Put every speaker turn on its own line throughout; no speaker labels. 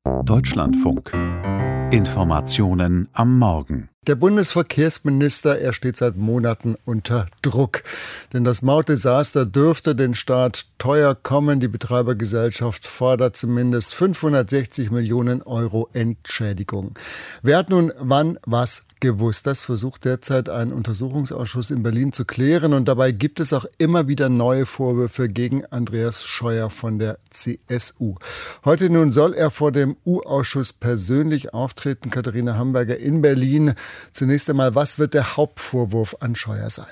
Deutschlandfunk. Informationen am Morgen.
Der Bundesverkehrsminister, er steht seit Monaten unter Druck. Denn das Mautdesaster dürfte den Staat teuer kommen. Die Betreibergesellschaft fordert zumindest 560 Millionen Euro Entschädigung. Wer hat nun wann was gewusst? Das versucht derzeit ein Untersuchungsausschuss in Berlin zu klären. Und dabei gibt es auch immer wieder neue Vorwürfe gegen Andreas Scheuer von der CSU. Heute nun soll er vor dem U-Ausschuss persönlich auftreten. Katharina Hamburger in Berlin. Zunächst einmal, was wird der Hauptvorwurf an Scheuer sein?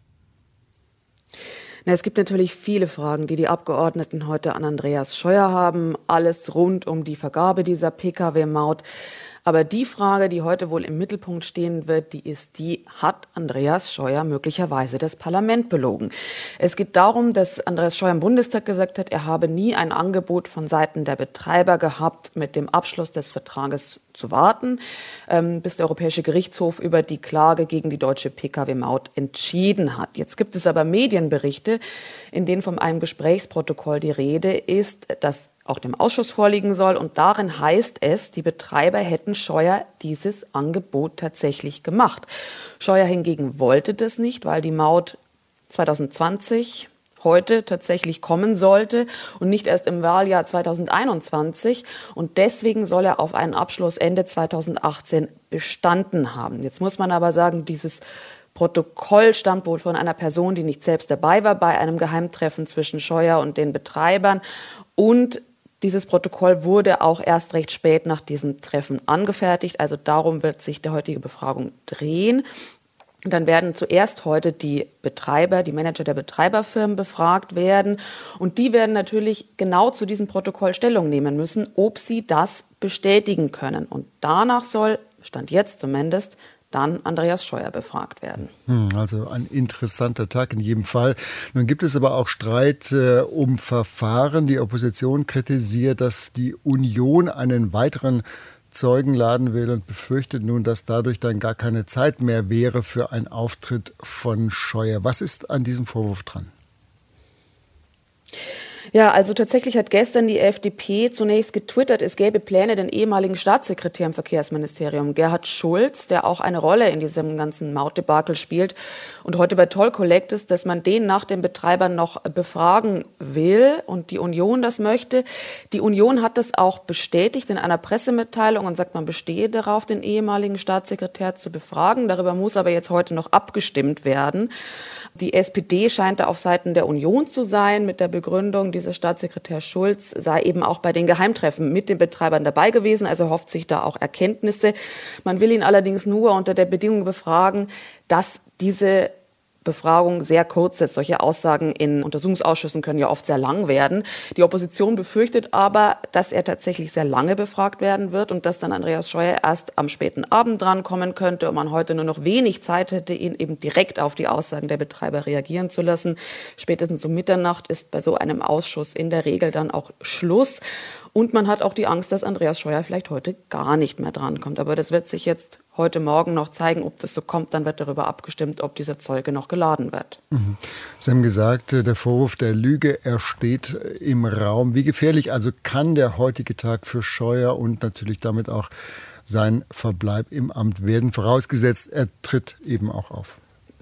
Es gibt natürlich viele Fragen, die die Abgeordneten heute an Andreas Scheuer haben. Alles rund um die Vergabe dieser Pkw-Maut. Aber die Frage, die heute wohl im Mittelpunkt stehen wird, hat Andreas Scheuer möglicherweise das Parlament belogen? Es geht darum, dass Andreas Scheuer im Bundestag gesagt hat, er habe nie ein Angebot von Seiten der Betreiber gehabt, mit dem Abschluss des Vertrages zu warten, bis der Europäische Gerichtshof über die Klage gegen die deutsche Pkw-Maut entschieden hat. Jetzt gibt es aber Medienberichte, in denen von einem Gesprächsprotokoll die Rede ist, das auch dem Ausschuss vorliegen soll. Und darin heißt es, die Betreiber hätten Scheuer dieses Angebot tatsächlich gemacht. Scheuer hingegen wollte das nicht, weil die Maut 2020 heute tatsächlich kommen sollte und nicht erst im Wahljahr 2021. Und deswegen soll er auf einen Abschluss Ende 2018 bestanden haben. Jetzt muss man aber sagen, dieses Protokoll stammt wohl von einer Person, die nicht selbst dabei war bei einem Geheimtreffen zwischen Scheuer und den Betreibern. Und dieses Protokoll wurde auch erst recht spät nach diesem Treffen angefertigt. Also darum wird sich der heutige Befragung drehen. Dann werden zuerst heute die Betreiber, die Manager der Betreiberfirmen befragt werden. Und die werden natürlich genau zu diesem Protokoll Stellung nehmen müssen, ob sie das bestätigen können. Und danach soll, Stand jetzt zumindest, dann Andreas Scheuer befragt werden.
Also ein interessanter Tag in jedem Fall. Nun gibt es aber auch Streit um Verfahren. Die Opposition kritisiert, dass die Union einen weiteren Zeugen laden will und befürchtet nun, dass dadurch dann gar keine Zeit mehr wäre für einen Auftritt von Scheuer. Was ist an diesem Vorwurf dran?
Ja, also tatsächlich hat gestern die FDP zunächst getwittert, es gäbe Pläne, den ehemaligen Staatssekretär im Verkehrsministerium, Gerhard Schulz, der auch eine Rolle in diesem ganzen Mautdebakel spielt und heute bei Toll Collect ist, dass man den nach den Betreibern noch befragen will und die Union das möchte. Die Union hat das auch bestätigt in einer Pressemitteilung und sagt, man bestehe darauf, den ehemaligen Staatssekretär zu befragen. Darüber muss aber jetzt heute noch abgestimmt werden. Die SPD scheint da auf Seiten der Union zu sein mit der Begründung, dieser Staatssekretär Schulz sei eben auch bei den Geheimtreffen mit den Betreibern dabei gewesen, also hofft sich da auch Erkenntnisse. Man will ihn allerdings nur unter der Bedingung befragen, dass diese Befragung sehr kurz ist. Solche Aussagen in Untersuchungsausschüssen können ja oft sehr lang werden. Die Opposition befürchtet aber, dass er tatsächlich sehr lange befragt werden wird und dass dann Andreas Scheuer erst am späten Abend drankommen könnte und man heute nur noch wenig Zeit hätte, ihn eben direkt auf die Aussagen der Betreiber reagieren zu lassen. Spätestens um Mitternacht ist bei so einem Ausschuss in der Regel dann auch Schluss. Und man hat auch die Angst, dass Andreas Scheuer vielleicht heute gar nicht mehr drankommt. Aber das wird sich jetzt heute Morgen noch zeigen, ob das so kommt. Dann wird darüber abgestimmt, ob dieser Zeuge noch geladen wird.
Sie haben gesagt, der Vorwurf der Lüge, er steht im Raum. Wie gefährlich also kann der heutige Tag für Scheuer und natürlich damit auch sein Verbleib im Amt werden, vorausgesetzt, er tritt eben auch auf?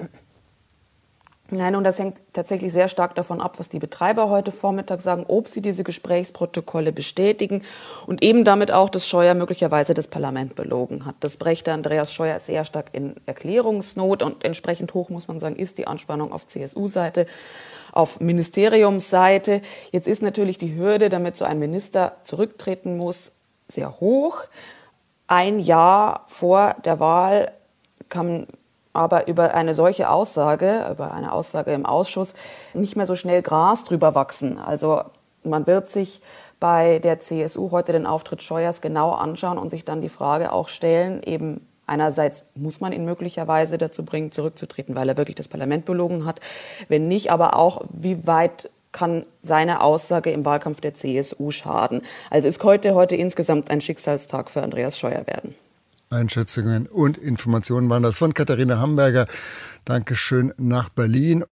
Nein, und das hängt tatsächlich sehr stark davon ab, was die Betreiber heute Vormittag sagen, ob sie diese Gesprächsprotokolle bestätigen und eben damit auch, dass Scheuer möglicherweise das Parlament belogen hat. Das brächte Andreas Scheuer sehr stark in Erklärungsnot und entsprechend hoch, muss man sagen, ist die Anspannung auf CSU-Seite, auf Ministeriumsseite. Jetzt ist natürlich die Hürde, damit so ein Minister zurücktreten muss, sehr hoch. Ein Jahr vor der Wahl kann aber über eine solche Aussage, über eine Aussage im Ausschuss, nicht mehr so schnell Gras drüber wachsen. Also man wird sich bei der CSU heute den Auftritt Scheuers genau anschauen und sich dann die Frage auch stellen, eben einerseits muss man ihn möglicherweise dazu bringen, zurückzutreten, weil er wirklich das Parlament belogen hat. Wenn nicht, aber auch, wie weit kann seine Aussage im Wahlkampf der CSU schaden. Also ist heute insgesamt ein Schicksalstag für Andreas Scheuer werden.
Einschätzungen und Informationen waren das von Katharina Hamburger. Dankeschön nach Berlin.